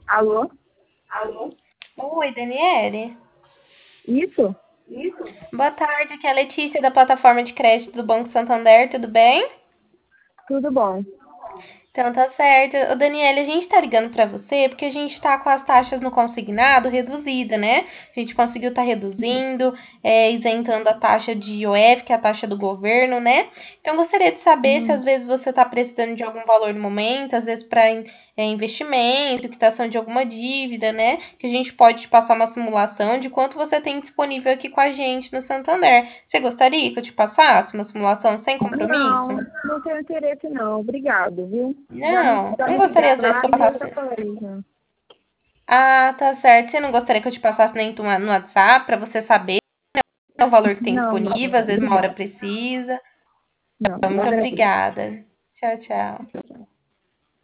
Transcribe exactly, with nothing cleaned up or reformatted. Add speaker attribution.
Speaker 1: Alô?
Speaker 2: Alô? Oi, Daniele.
Speaker 1: Isso?
Speaker 2: Boa tarde, aqui é a Letícia da plataforma de crédito do Banco Santander, tudo bem?
Speaker 1: Tudo bom.
Speaker 2: Então tá certo. Ô, Daniele, a gente tá ligando pra você porque a gente tá com as taxas no consignado reduzida, né? A gente conseguiu tá reduzindo, é, isentando a taxa de I O F, que é a taxa do governo, né? Então gostaria de saber se
Speaker 1: Hum,
Speaker 2: às vezes você tá precisando de algum valor no momento, às vezes para investimento, quitação de alguma dívida, né? Que a gente pode te passar uma simulação de quanto você tem disponível aqui com a gente no Santander. Você gostaria que eu te passasse uma simulação sem compromisso?
Speaker 1: Não, não tenho interesse não. Obrigado, viu? Já me,
Speaker 2: Não,
Speaker 1: já
Speaker 2: não
Speaker 1: me
Speaker 2: gostaria às
Speaker 1: ligaram
Speaker 2: vezes
Speaker 1: lá
Speaker 2: que eu
Speaker 1: e eu
Speaker 2: passasse.
Speaker 1: já falei já.
Speaker 2: Ah, tá certo. Você não gostaria que eu te passasse nem no no WhatsApp para você saber o valor que tem
Speaker 1: Não, não.
Speaker 2: disponível, às vezes uma hora
Speaker 1: Obrigada.
Speaker 2: precisa.
Speaker 1: Não, eu
Speaker 2: Muito
Speaker 1: agradeço.
Speaker 2: obrigada. Tchau, tchau.